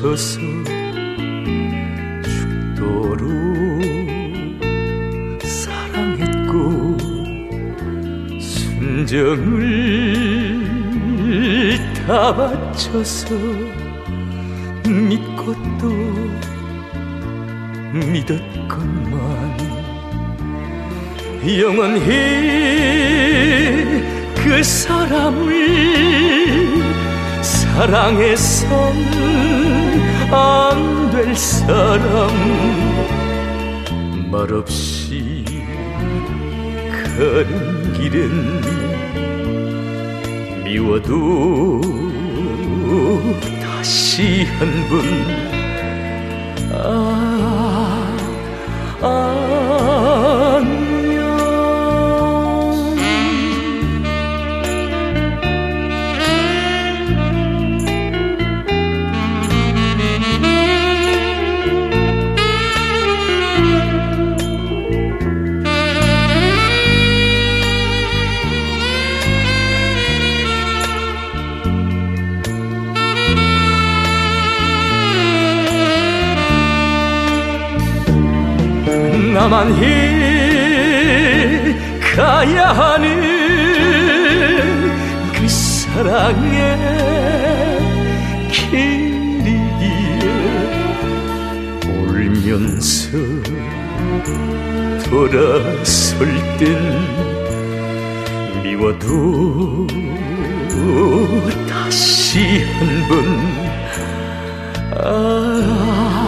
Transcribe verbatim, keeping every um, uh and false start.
맞춰서 죽도록 사랑했고 순정을 다 바쳐서 믿고 또 믿었건만 영원히 그 사람을 사랑해서는 안 될 사람 말없이 가는 길엔 미워도 다시 한 번 아, 안녕. 나만이 가야 하는 그 사랑의 길이기에 울면서 돌아설 땐 미워도 다시 한 번 아